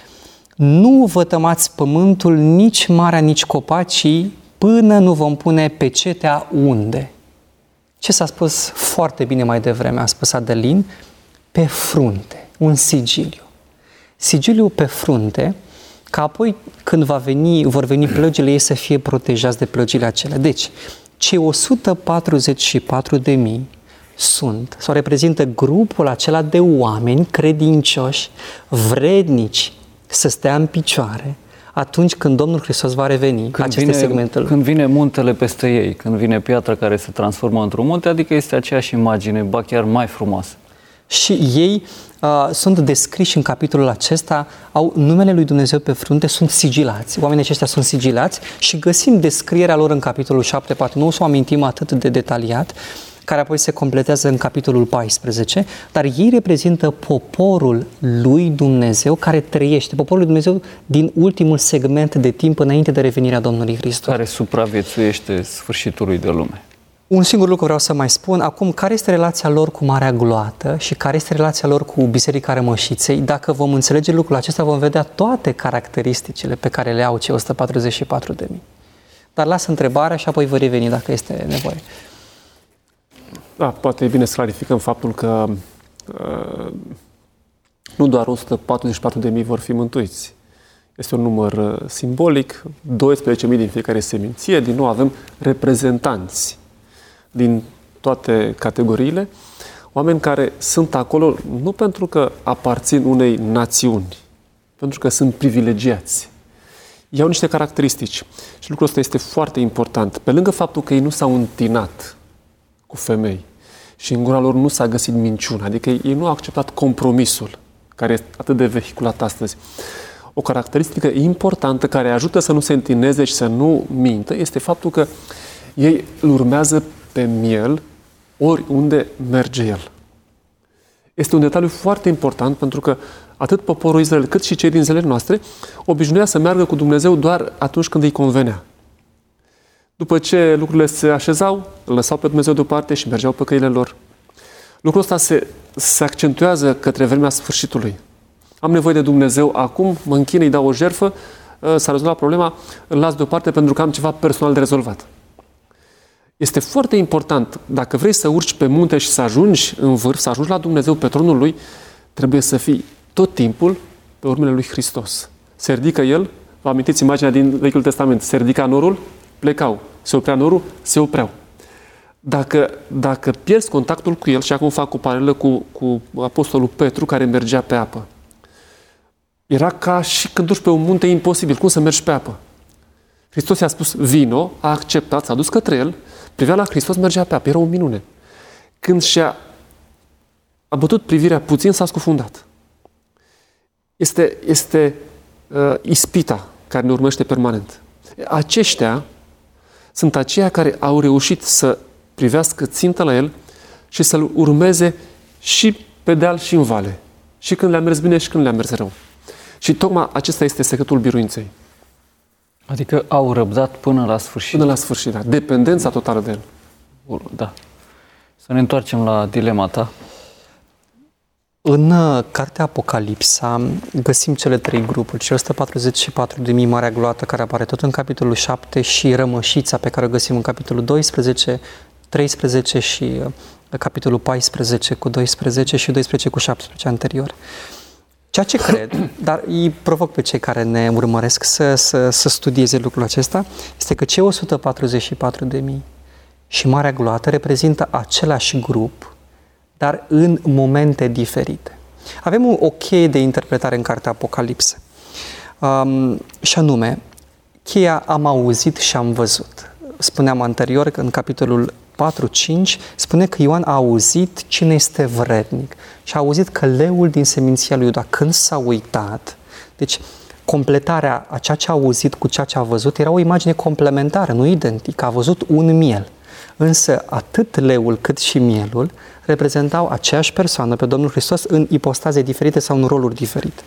Nu vătămați pământul, nici marea, nici copacii, până nu vom pune pecetea unde? Ce s-a spus foarte bine mai devreme, a spus Adelin, pe frunte, un sigiliu. Sigiliu pe frunte, ca apoi când va veni, vor veni plăgile, ei să fie protejați de plăgile acelea. Deci, cei o sută patruzeci și patru de mii sunt, sau reprezintă grupul acela de oameni credincioși, vrednici să stea în picioare atunci când Domnul Hristos va reveni. Când Acesta vine, este segmentul. Când vine muntele peste ei, când vine piatra care se transformă într-un munte, adică este aceeași imagine, ba chiar mai frumoasă. Și ei uh, sunt descriși în capitolul acesta, au numele lui Dumnezeu pe frunte, sunt sigilați. Oamenii aceștia sunt sigilați și găsim descrierea lor în capitolul șapte patru. Nu o să o amintim atât de detaliat, care apoi se completează în capitolul paisprezece, dar ei reprezintă poporul lui Dumnezeu care trăiește, poporul lui Dumnezeu din ultimul segment de timp înainte de revenirea Domnului Hristos. Care supraviețuiește sfârșitului de lume. Un singur lucru vreau să mai spun, acum, care este relația lor cu Marea Gloată și care este relația lor cu Biserica Rămășiței? Dacă vom înțelege lucrul acesta, vom vedea toate caracteristicile pe care le au cei o sută patruzeci și patru de mii. Dar las întrebarea și apoi voi reveni dacă este nevoie. Da, poate e bine să clarificăm faptul că uh, nu doar o sută patruzeci și patru de mii vor fi mântuiți. Este un număr uh, simbolic, doisprezece mii din fiecare seminție, din nou avem reprezentanți din toate categoriile, oameni care sunt acolo nu pentru că aparțin unei națiuni, pentru că sunt privilegiați. Ei au niște caracteristici și lucrul ăsta este foarte important. Pe lângă faptul că ei nu s-au întinat cu femei și în gura lor nu s-a găsit minciuna, adică ei nu au acceptat compromisul care este atât de vehiculat astăzi. O caracteristică importantă care ajută să nu se întineze și să nu mintă este faptul că ei îl urmează pe miel oriunde merge el. Este un detaliu foarte important pentru că atât poporul Israel cât și cei din zilele noastre obișnuia să meargă cu Dumnezeu doar atunci când îi convenea. După ce lucrurile se așezau, îl lăsau pe Dumnezeu deoparte și mergeau pe căile lor. Lucrul ăsta se, se accentuează către vremea sfârșitului. Am nevoie de Dumnezeu acum, mă închin, îi dau o jertfă, s-a rezolvat problema, îl las deoparte pentru că am ceva personal de rezolvat. Este foarte important, dacă vrei să urci pe munte și să ajungi în vârf, să ajungi la Dumnezeu pe tronul Lui, trebuie să fii tot timpul pe urmele Lui Hristos. Se ridică El, vă amintiți imaginea din Vechiul Testament, se ridica norul, plecau. Se oprea norul, se opreau. Dacă, dacă pierzi contactul cu El, și acum fac o paralelă cu, cu apostolul Petru, care mergea pe apă, era ca și când duci pe un munte imposibil. Cum să mergi pe apă? Hristos i-a spus, vino, a acceptat, s-a dus către el, privea la Hristos, mergea pe apă. Era o minune. Când și-a a bătut privirea puțin, s-a scufundat. Este, este uh, ispita care ne urmăște permanent. Aceștia sunt aceia care au reușit să privească țintă la el și să-l urmeze și pe deal și în vale. Și când le-a mers bine și când le-a mers rău. Și tocmai acesta este secretul biruinței. Adică au răbdat până la sfârșit. Până la sfârșit, da. Dependența totală de El. Da. Să ne întoarcem la dilema ta. În uh, cartea Apocalipsa găsim cele trei grupuri, cele o sută patruzeci și patru de mii Marea Gloată, care apare tot în capitolul șapte, și rămășița pe care o găsim în capitolul doisprezece, treisprezece și uh, capitolul paisprezece cu doisprezece și doisprezece cu șaptesprezece anterior. Ceea ce cred, dar îi provoc pe cei care ne urmăresc să, să, să studieze lucrul acesta, este că cei o sută patruzeci și patru de mii și Marea Gloată reprezintă același grup, dar în momente diferite. Avem o, o cheie de interpretare în cartea Apocalipsă. Um, și anume, cheia am auzit și am văzut. Spuneam anterior că în capitolul patru cinci spune că Ioan a auzit cine este vrednic și a auzit că leul din seminția lui Iuda, când s-a uitat, deci completarea a ceea ce a auzit cu ceea ce a văzut era o imagine complementară, nu identică. A văzut un miel. Însă atât leul cât și mielul reprezentau aceeași persoană, pe Domnul Hristos, în ipostaze diferite sau în roluri diferite.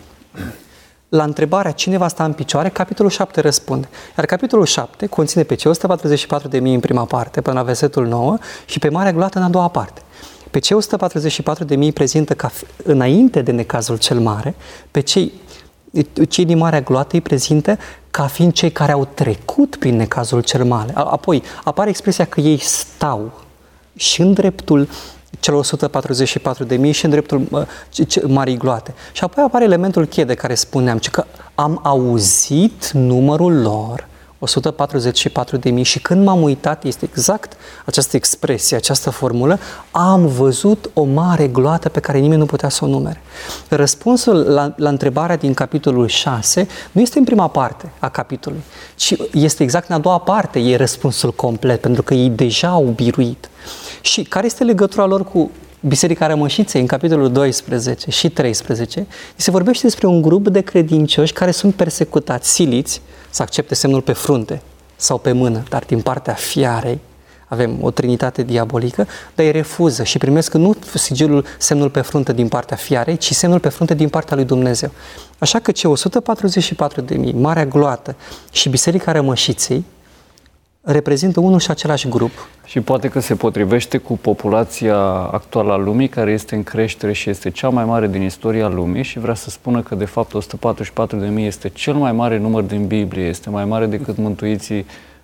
La întrebarea cine va sta în picioare, capitolul șapte răspunde. Iar capitolul șapte conține pe cei o sută patruzeci și patru de mii în prima parte, până la versetul nouă, și pe Marea Gloată în a doua parte. Pe cei o sută patruzeci și patru de mii prezintă ca înainte de necazul cel mare, pe cei, cei din Marea Gloată îi prezintă ca fiind cei care au trecut prin necazul cel mare. Apoi apare expresia că ei stau și în dreptul celor o sută patruzeci și patru de mii și în dreptul uh, Marii Gloate. Și apoi apare elementul cheie de care spuneam, că am auzit numărul lor, o sută patruzeci și patru de mii, și când m-am uitat, este exact această expresie, această formulă, am văzut o mare gloată pe care nimeni nu putea să o numere. Răspunsul la, la întrebarea din capitolul șase nu este în prima parte a capitolului, ci este exact în a doua parte, e răspunsul complet, pentru că ei deja au biruit. Și care este legătura lor cu Biserica Rămășiței în capitolul doisprezece și treisprezece? Se vorbește despre un grup de credincioși care sunt persecutați, siliți să accepte semnul pe frunte sau pe mână, dar din partea fiarei avem o trinitate diabolică, dar ei refuză și primesc nu sigilul, semnul pe frunte din partea fiarei, ci semnul pe frunte din partea lui Dumnezeu. Așa că cei o sută patruzeci și patru de mii, Marea Gloată și Biserica Rămășiței reprezintă unul și același grup. Și poate că se potrivește cu populația actuală a lumii, care este în creștere și este cea mai mare din istoria lumii, și vrea să spună că de fapt o sută patruzeci și patru de mii este cel mai mare număr din Biblie, este mai mare decât mântuiții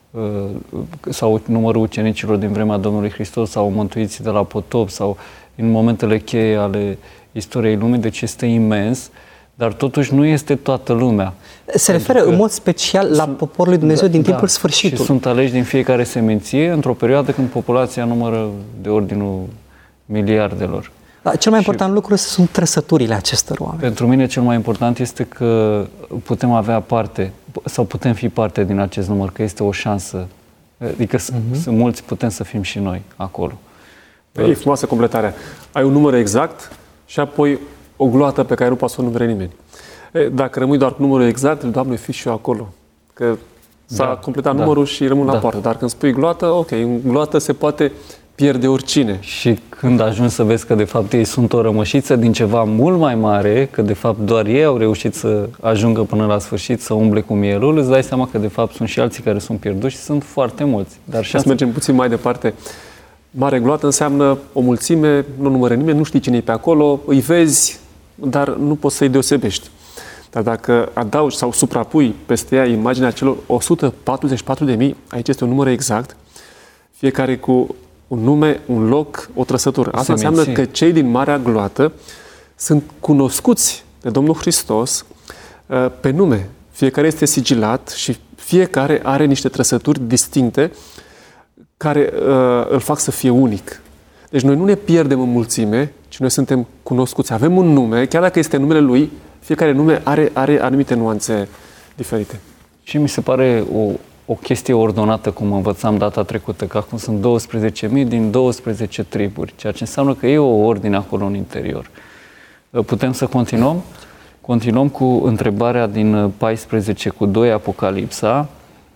sau numărul ucenicilor din vremea Domnului Hristos sau mântuiții de la potop sau în momentele cheie ale istoriei lumii, deci este imens, dar totuși nu este toată lumea. Se referă în mod special la poporul lui Dumnezeu da, din timpul da, sfârșitului. Și sunt aleși din fiecare seminție într-o perioadă când populația numără de ordinul miliardelor. Da, cel mai important și lucru sunt trăsăturile acestor oameni. Pentru mine cel mai important este că putem avea parte sau putem fi parte din acest număr, că este o șansă. Adică uh-huh. sunt mulți, putem să fim și noi acolo. E frumoasă completarea. Ai un număr exact și apoi o gloată pe care nu poate să o numere nimeni. Dacă rămâi doar cu numărul exact, Doamne, fi și eu acolo. Că s-a da, completat da. numărul și rămân da. la poartă. Dar când spui gloată, ok, în gloată se poate pierde oricine. Și când ajungi să vezi că de fapt ei sunt o rămășiță din ceva mult mai mare, că de fapt doar ei au reușit să ajungă până la sfârșit, să umble cu mielul, îți dai seama că de fapt sunt și alții care sunt pierduți și sunt foarte mulți. Dar și să mergem puțin mai departe. Mare gloată înseamnă o mulțime, nu numără nimeni, nu știi cine e pe acolo, îi vezi, dar nu poți să-i deosebești. Dar dacă adaugi sau suprapui peste ea imaginea celor o sută patruzeci și patru de mii, aici este un număr exact, fiecare cu un nume, un loc, o trăsătură. Asta înseamnă că cei din Marea Gloată sunt cunoscuți de Domnul Hristos pe nume. Fiecare este sigilat și fiecare are niște trăsături distincte care uh, îl fac să fie unic. Deci noi nu ne pierdem în mulțime, ci noi suntem cunoscuți. Avem un nume, chiar dacă este numele lui, fiecare nume are, are anumite nuanțe diferite. Și mi se pare o, o chestie ordonată, cum învățam data trecută, că acum sunt douăsprezece mii din douăsprezece triburi, ceea ce înseamnă că e o ordine acolo în interior. Putem să continuăm? Continuăm cu întrebarea din paisprezece cu doi, Apocalipsa.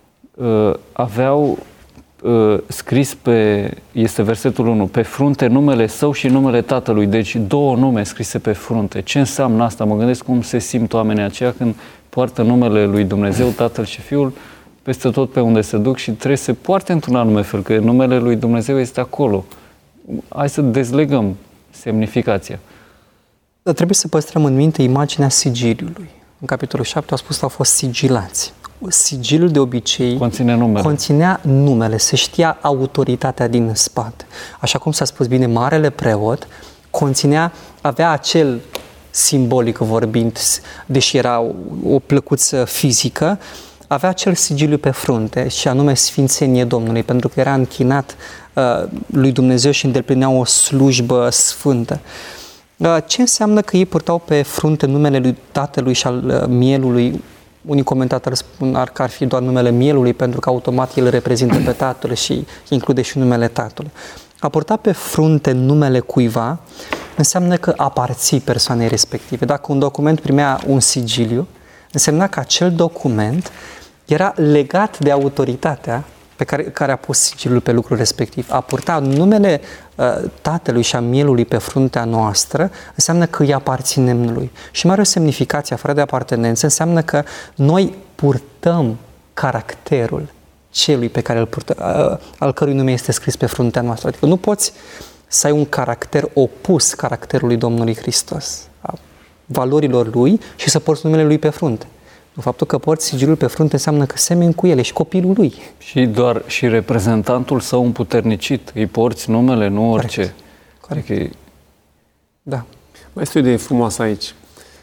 Aveau scris pe, este versetul unu, pe frunte numele său și numele tatălui, deci două nume scrise pe frunte. Ce înseamnă asta? Mă gândesc cum se simt oamenii aceia când poartă numele lui Dumnezeu, Tatăl și Fiul, peste tot pe unde se duc și trebuie să se poarte într-un anume fel, că numele lui Dumnezeu este acolo. Hai să dezlegăm semnificația. Dar trebuie să păstrăm în minte imaginea sigiliului. În capitolul șapte au spus că au fost sigilați. Sigiliul de obicei Conține numele. conținea numele, se știa autoritatea din spate. Așa cum s-a spus bine, marele preot conținea, avea acel, simbolic vorbind, deși era o, o plăcuță fizică, avea acel sigiliu pe frunte și anume Sfințenie Domnului, pentru că era închinat uh, lui Dumnezeu și îndeplinea o slujbă sfântă. Uh, ce înseamnă că ei purtau pe frunte numele lui Tatălui și al uh, Mielului? Unii comentatori spun ar, că ar fi doar numele Mielului, pentru că automat el reprezintă pe Tatăl și include și numele Tatălui. A purta pe frunte numele cuiva înseamnă că aparții persoanei respective. Dacă un document primea un sigiliu, însemna că acel document era legat de autoritatea pe care, care a pus sigiliul pe lucrul respectiv. A purta numele uh, Tatălui și a Mielului pe fruntea noastră înseamnă că îi aparținem lui. Și mai are o semnificație afară de apartenență, înseamnă că noi purtăm caracterul celui pe care îl purtă, uh, al cărui nume este scris pe fruntea noastră. Adică nu poți să ai un caracter opus caracterului Domnului Hristos, a valorilor lui, și să porți numele lui pe frunte. Faptul că porți sigiliul pe frunte înseamnă că semeni cu ele și copilul lui. Și doar și reprezentantul său împuternicit. Îi porți numele, nu orice. Corect. Adică... Da. Mai este o idee frumoasă aici.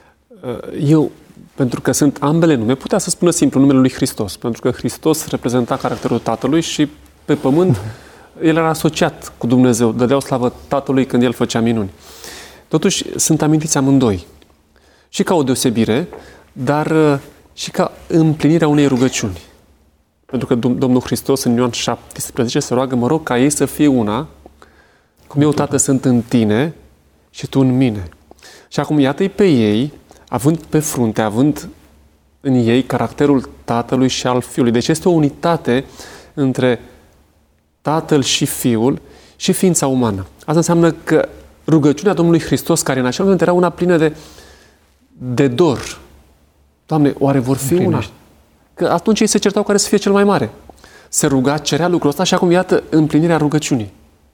Eu, pentru că sunt ambele nume, putea să spună simplu numele lui Hristos, pentru că Hristos reprezenta caracterul Tatălui și pe pământ el era asociat cu Dumnezeu, dădeau slavă Tatălui când el făcea minuni. Totuși, sunt amintiți amândoi. Și ca o deosebire, dar și ca împlinirea unei rugăciuni. Pentru că Domnul Hristos în Ioan șaptesprezece se roagă, mă rog ca ei să fie una, cum eu, Tată, sunt în tine și tu în mine. Și acum iată-i pe ei, având pe frunte, având în ei caracterul Tatălui și al Fiului. Deci este o unitate între Tatăl și Fiul și ființa umană. Asta înseamnă că rugăciunea Domnului Hristos, care în acel moment era una plină de, de dor, Doamne, oare vor fi una? Că atunci ei se certau care să fie cel mai mare. Se ruga, cerea lucrul ăsta și acum iată împlinirea rugăciunii.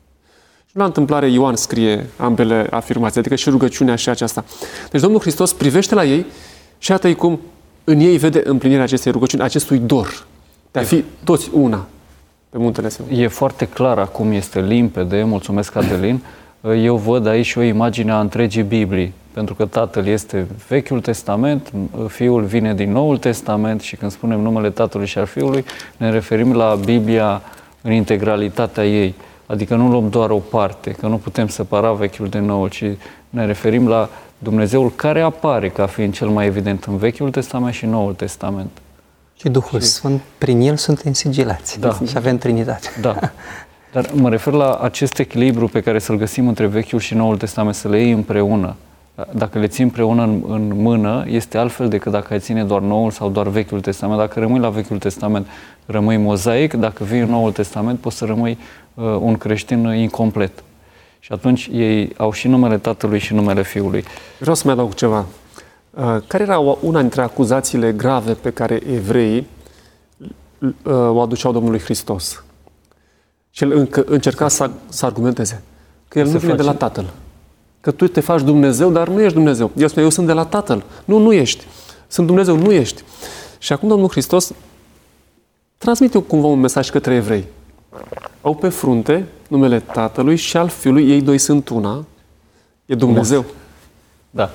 Și la întâmplare Ioan scrie ambele afirmații, adică și rugăciunea și aceasta. Deci Domnul Hristos privește la ei și iată-i cum în ei vede împlinirea acestei rugăciuni, acestui dor de a fi toți una pe muntele său. E foarte clar acum, este limpede, mulțumesc Adelin. Eu văd aici o imagine a întregii Biblii, pentru că Tatăl este Vechiul Testament, Fiul vine din Noul Testament și când spunem numele Tatălui și al Fiului, ne referim la Biblia în integralitatea ei. Adică nu luăm doar o parte, că nu putem separa Vechiul de Noul, ci ne referim la Dumnezeul care apare ca fiind cel mai evident în Vechiul Testament și Noul Testament. Și Duhul și... Sfânt, prin el suntem sigilați. Da. Și avem Trinitate. Da. Dar mă refer la acest echilibru pe care să-l găsim între Vechiul și Noul Testament, să le iei împreună. Dacă le ții împreună în, în mână, este altfel decât dacă ai ține doar Noul sau doar Vechiul Testament. Dacă rămâi la Vechiul Testament, rămâi mozaic. Dacă vii în Noul Testament, poți să rămâi uh, un creștin incomplet. Și atunci ei au și numele Tatălui și numele Fiului. Vreau să mai adaug ceva. Uh, care era una dintre acuzațiile grave pe care evreii uh, o aduceau Domnului Hristos? Și el încă încerca să, să argumenteze că el nu vine de la Tatăl. Că tu te faci Dumnezeu, dar nu ești Dumnezeu. El spune, eu sunt de la Tatăl. Nu, nu ești. Sunt Dumnezeu, nu ești. Și acum Domnul Hristos transmite cumva un mesaj către evrei. Au pe frunte numele Tatălui și al Fiului, ei doi sunt una. E Dumnezeu. Frumos. Da.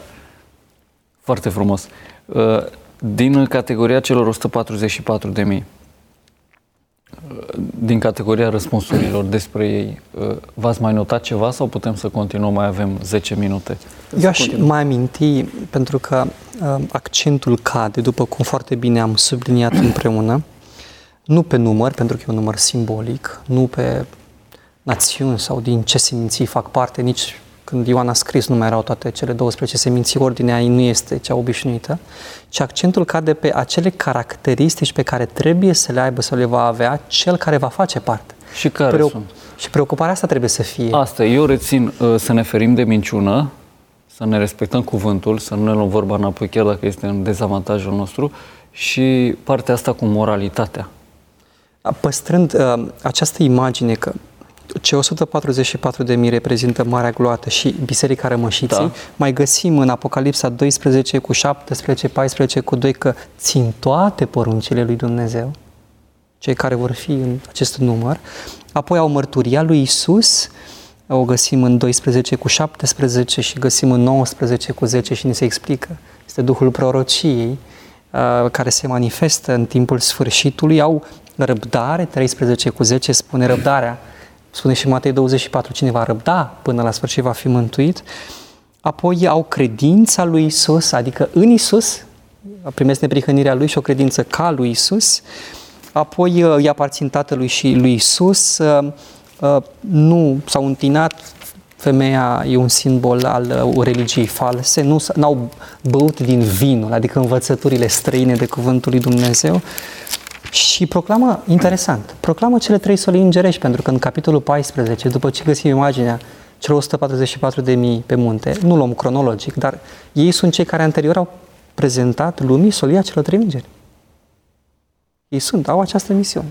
Foarte frumos. Din categoria celor o sută patruzeci și patru de mii, din categoria răspunsurilor despre ei, v-ați mai notat ceva sau putem să continuăm? Mai avem zece minute. Eu aș mai aminti, pentru că uh, accentul cade, după cum foarte bine am subliniat împreună, nu pe număr, pentru că e un număr simbolic, nu pe națiuni sau din ce seminții fac parte, nici când Ioan a scris nu mai erau toate cele douăsprezece seminții, ordinea ei nu este cea obișnuită, ci accentul cade pe acele caracteristici pe care trebuie să le aibă, să le va avea cel care va face parte. Și care Preoc- sunt? Și preocuparea asta trebuie să fie. Asta, eu rețin uh, să ne ferim de minciună, să ne respectăm cuvântul, să nu ne luăm vorba înapoi chiar dacă este în dezavantajul nostru, și partea asta cu moralitatea. Păstrând uh, această imagine că cei o sută patruzeci și patru de mii reprezintă Marea Gloată și Biserica Rămășiței, da. Mai găsim în Apocalipsa doisprezece cu șaptesprezece, paisprezece cu doi că țin toate poruncile lui Dumnezeu, cei care vor fi în acest număr. Apoi au mărturia lui Isus, o găsim în doisprezece cu șaptesprezece și găsim în nouăsprezece cu zece și ni se explică. Este Duhul prorociei care se manifestă în timpul sfârșitului. Au răbdare, treisprezece cu zece spune răbdarea. Spune și Matei douăzeci și patru, cine va răbda până la sfârșit va fi mântuit. Apoi au credința lui Isus, adică în Isus, primesc neprihănirea lui și o credință ca lui Isus. Apoi îi aparțin Tatălui și lui Isus. Nu s-au întinat, femeia e un simbol al religiei false, nu au băut din vinul, adică învățăturile străine de cuvântul lui Dumnezeu. Și proclamă, interesant, proclamă cele trei solii îngerești, pentru că în capitolul paisprezece, după ce găsim imaginea celor o sută patruzeci și patru de mii pe munte, nu luăm cronologic, dar ei sunt cei care anterior au prezentat lumii solia celor trei îngeri. Ei sunt, au această misiune.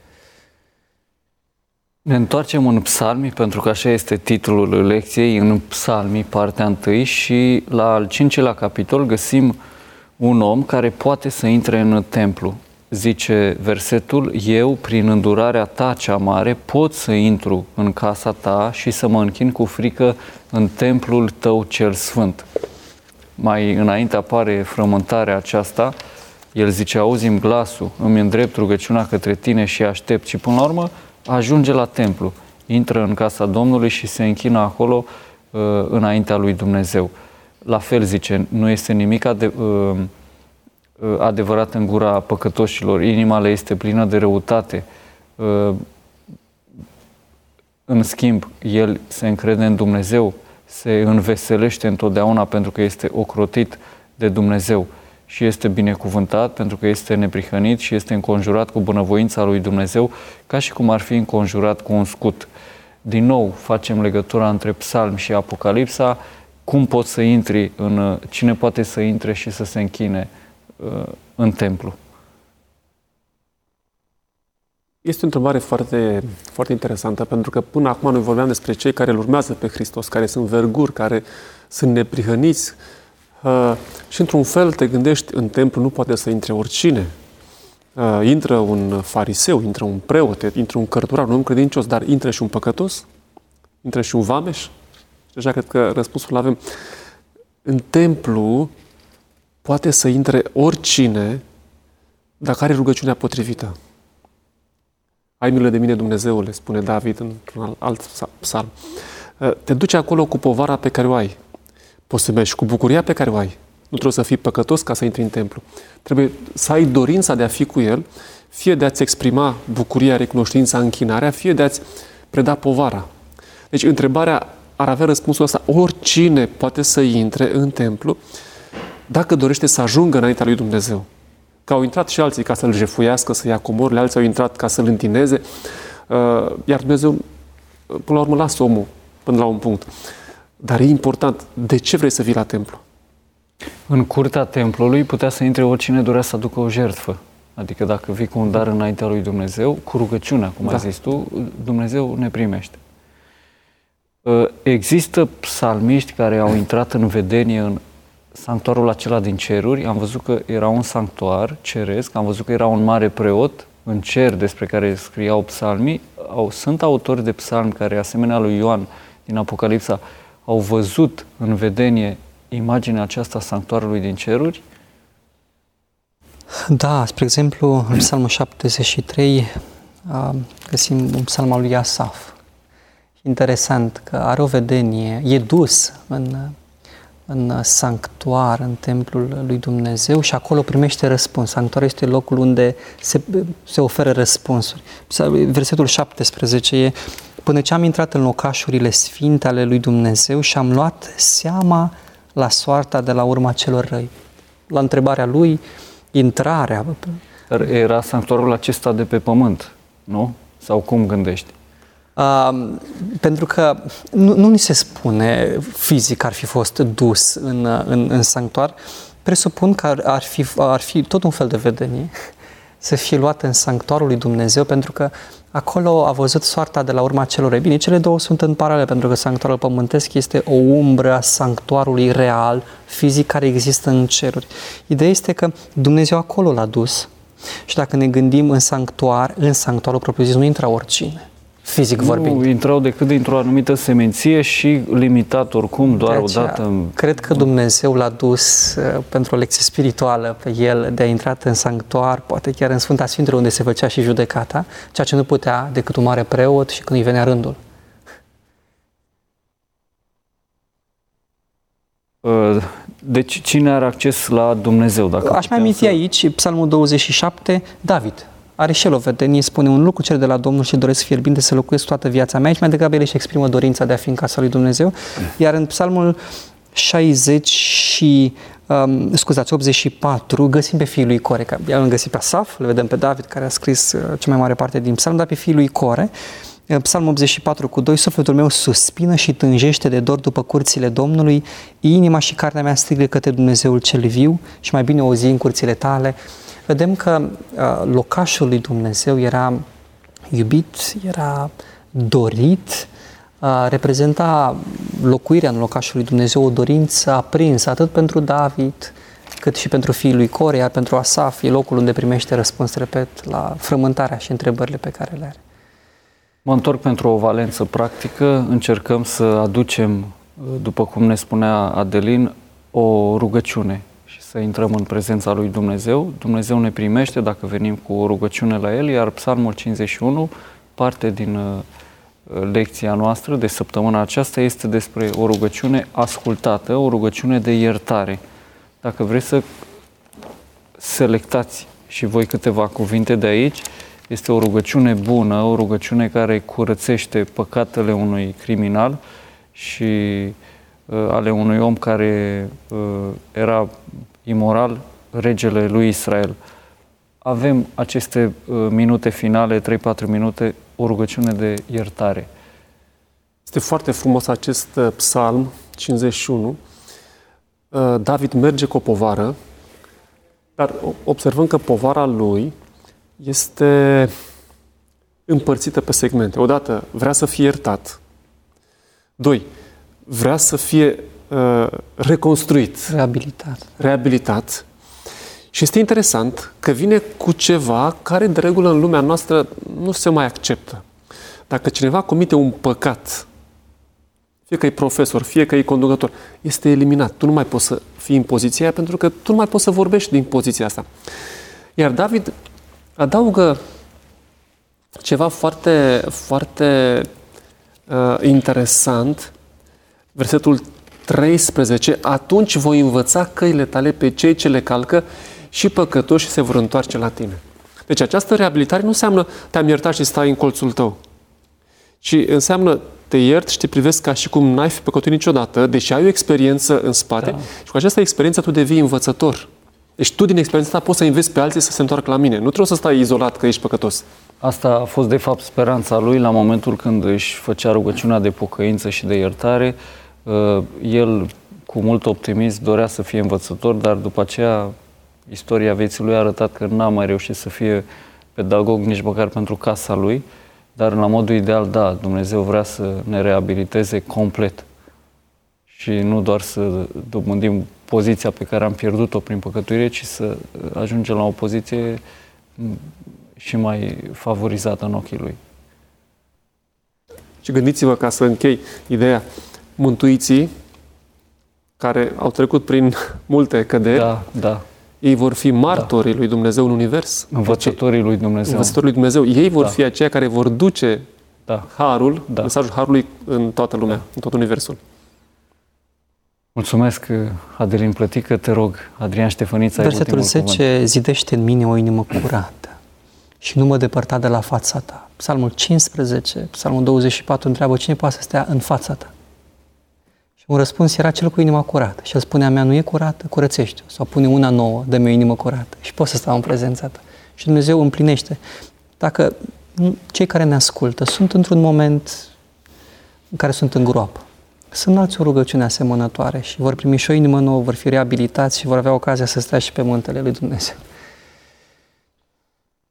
Ne întoarcem în Psalmi, pentru că așa este titlul lecției, în Psalmi, partea întâi, și la al cincilea capitol găsim un om care poate să intre în templu. Zice versetul, eu, prin îndurarea ta cea mare, pot să intru în casa ta și să mă închin cu frică în templul tău cel sfânt. Mai înainte apare frământarea aceasta, el zice, auzi-mi glasul, îmi îndrept rugăciunea către tine și aștept. Și până la urmă ajunge la templu, intră în casa Domnului și se închină acolo uh, înaintea lui Dumnezeu. La fel zice, nu este nimic ade- uh, adevărat în gura păcătoșilor, inima le este plină de răutate. În schimb, el se încrede în Dumnezeu, se înveselește întotdeauna pentru că este ocrotit de Dumnezeu și este binecuvântat pentru că este neprihănit și este înconjurat cu bunăvoința lui Dumnezeu, ca și cum ar fi înconjurat cu un scut. Din nou facem legătura între Psalm și Apocalipsa. Cum poți să intri în, cine poate să intre și să se închine în templu? Este o întrebare foarte, foarte interesantă, pentru că până acum noi vorbeam despre cei care îl urmează pe Hristos, care sunt verguri, care sunt neprihăniți uh, și într-un fel te gândești, în templu nu poate să intre oricine. Uh, intră un fariseu, intră un preot, intră un cărturar, un om credincios, dar intră și un păcătos? Intră și un vameș? Și așa cred că răspunsul avem. În templu poate să intre oricine dacă are rugăciunea potrivită. Ai milă de mine, Dumnezeule, spune David într-un alt psalm. Te duci acolo cu povara pe care o ai. Poți să mergi cu bucuria pe care o ai. Nu trebuie să fii păcătos ca să intri în templu. Trebuie să ai dorința de a fi cu El, fie de a-ți exprima bucuria, recunoștința, închinarea, fie de a-ți preda povara. Deci întrebarea ar avea răspunsul ăsta. Oricine poate să intre în templu dacă dorește să ajungă înaintea lui Dumnezeu. Că au intrat și alții ca să-L jefuiască, să ia comorile, alții au intrat ca să-L întineze, iar Dumnezeu, până la urmă, lasă omul până la un punct. Dar e important, de ce vrei să vii la templu? În curtea templului putea să intre oricine dorea să aducă o jertfă. Adică dacă vii cu un dar înaintea lui Dumnezeu, cu rugăciunea, cum da. ai zis tu, Dumnezeu ne primește. Există psalmiști care au intrat în vedenie în sanctuarul acela din ceruri. Am văzut că era un sanctuar ceresc, am văzut că era un mare preot în cer despre care scriau psalmii. Au, sunt autori de psalmi care, asemenea lui Ioan din Apocalipsa, au văzut în vedenie imaginea aceasta sanctuarului din ceruri? Da, spre exemplu, în Psalmul șaptezeci și trei găsim un psalm al lui Asaf. Interesant că are o vedenie, e dus în, în sanctuar, în templul lui Dumnezeu și acolo primește răspuns. Sanctuarul este locul unde se, se oferă răspunsuri. Versetul șaptesprezece e: până ce am intrat în locașurile sfinte ale lui Dumnezeu și am luat seama la soarta de la urma celor răi. La întrebarea lui, intrarea. Dar era sanctuarul acesta de pe pământ, nu? Sau cum gândești? Uh, pentru că nu, nu ni se spune fizic că ar fi fost dus în, în, în sanctuar, presupun că ar, ar, fi, ar fi tot un fel de vedenie. să fie luat în sanctuarul lui Dumnezeu, pentru că acolo a văzut soarta de la urma celor. Bine, cele două sunt în paralel, pentru că sanctuarul pământesc este o umbră a sanctuarului real, fizic, care există în ceruri. Ideea este că Dumnezeu acolo l-a dus. Și dacă ne gândim în sanctuar, în sanctuarul propriu-zis nu intra oricine, fizic nu vorbind. Nu intrau decât dintr-o anumită seminție și limitat oricum, doar o dată. Cred că Dumnezeu l-a dus uh, pentru o lecție spirituală pe el de a intra în sanctuar, poate chiar în Sfânta Sfintelor unde se făcea și judecata, ceea ce nu putea decât un mare preot și când îi venea rândul. Deci cine are acces la Dumnezeu? Dacă Aș mai aminti să... aici, Psalmul douăzeci și șapte, David. Are și el o vedenie, spune: un lucru cer de la Domnul și doresc fierbinte să locuiesc toată viața mea. Aici mai degrabă el își exprimă dorința de a fi în casa lui Dumnezeu. Iar în Psalmul șaizeci și, um, scuzați, optzeci și patru găsim pe fiul lui Core. El îl găsim pe Asaf, îl vedem pe David, care a scris uh, cea mai mare parte din psalm, dar pe fiul lui Core. Psalmul optzeci și patru cu doi, sufletul meu suspină și tânjește de dor după curțile Domnului, inima și carnea mea strigă către Dumnezeul cel viu și mai bine o zi în curțile tale. Vedem că uh, locașul lui Dumnezeu era iubit, era dorit, uh, reprezenta locuirea în locașul lui Dumnezeu o dorință aprinsă atât pentru David cât și pentru fiul lui Core, iar pentru Asaf e locul unde primește răspuns, repet, la frământarea și întrebările pe care le are. Mă întorc pentru o valență practică, încercăm să aducem, după cum ne spunea Adelin, o rugăciune și să intrăm în prezența lui Dumnezeu. Dumnezeu ne primește dacă venim cu o rugăciune la El, iar Psalmul cincizeci și unu, parte din lecția noastră de săptămâna aceasta, este despre o rugăciune ascultată, o rugăciune de iertare. Dacă vreți să selectați și voi câteva cuvinte de aici, este o rugăciune bună, o rugăciune care curățește păcatele unui criminal și uh, ale unui om care uh, era imoral, regele lui Israel. Avem aceste uh, minute finale, trei patru minute, o rugăciune de iertare. Este foarte frumos acest uh, psalm cincizeci și unu. Uh, David merge cu o povară, dar observăm că povara lui este împărțită pe segmente. Odată, vrea să fie iertat. Doi, vrea să fie uh, reconstruit. Reabilitat. Reabilitat. Și este interesant că vine cu ceva care, de regulă, în lumea noastră nu se mai acceptă. Dacă cineva comite un păcat, fie că e profesor, fie că e conducător, este eliminat. Tu nu mai poți să fii în poziția aia pentru că tu nu mai poți să vorbești din poziția asta. Iar David adaugă ceva foarte, foarte uh, interesant, versetul treisprezece, atunci voi învăța căile tale pe cei ce le calcă și păcătoși se vor întoarce la tine. Deci această reabilitare nu înseamnă te-am iertat și stai în colțul tău, ci înseamnă te iert și te privesc ca și cum n-ai fi păcătuit niciodată, deși ai o experiență în spate, da. Și cu această experiență tu devii învățător. Deci tu din experiența ta poți să înveți pe alții să se întoarcă la mine. Nu trebuie să stai izolat că ești păcătos. Asta a fost de fapt speranța lui la momentul când își făcea rugăciunea de pocăință și de iertare. El cu mult optimism dorea să fie învățător, dar după aceea istoria vieții lui a arătat că n-a mai reușit să fie pedagog nici măcar pentru casa lui. Dar la modul ideal, da, Dumnezeu vrea să ne reabiliteze complet. Și nu doar să dobândim poziția pe care am pierdut-o prin păcătuire, ci să ajungem la o poziție și mai favorizată în ochii Lui. Și gândiți-vă, ca să închei ideea, mântuiții care au trecut prin multe căderi, da, da. Ei vor fi martorii da. lui Dumnezeu în univers. Învățătorii lui Dumnezeu. Învățătorii lui Dumnezeu. Ei vor da. fi aceia care vor duce da. harul, da. mesajul harului în toată lumea, da. în tot universul. Mulțumesc, Adelin Plătică. Te rog, Adrian Ștefănița, versetul zece, zidește în mine o inimă curată și nu mă depărta de la fața ta. Psalmul cincisprezece, Psalmul douăzeci și patru întreabă cine poate să stea în fața ta. Și un răspuns era cel cu inima curată. Și el spunea, mea nu e curată, curățește-o. Sau pune una nouă, dă-mi o inimă curată. Și pot să stau în prezența ta. Și Dumnezeu împlinește. Dacă cei care ne ascultă sunt într-un moment în care sunt în groapă, să înalți o rugăciune asemănătoare și vor primi și o inimă nouă, vor fi reabilitați și vor avea ocazia să stea și pe muntele lui Dumnezeu.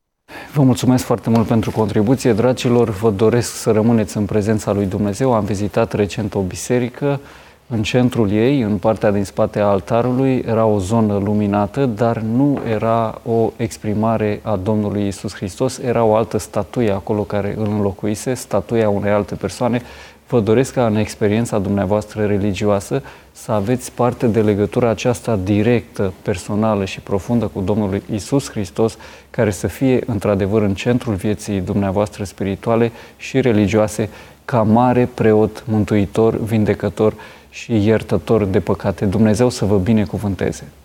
Vă mulțumesc foarte mult pentru contribuție, dragilor. Vă doresc să rămâneți în prezența lui Dumnezeu. Am vizitat recent o biserică. În centrul ei, în partea din spate a altarului, era o zonă luminată, dar nu era o exprimare a Domnului Iisus Hristos, era o altă statuie acolo care îl înlocuise, statuia unei alte persoane. Vă doresc ca în experiența dumneavoastră religioasă să aveți parte de legătura aceasta directă, personală și profundă cu Domnul Iisus Hristos, care să fie într-adevăr în centrul vieții dumneavoastră spirituale și religioase, ca mare preot, mântuitor, vindecător și iertător de păcate. Dumnezeu să vă binecuvânteze!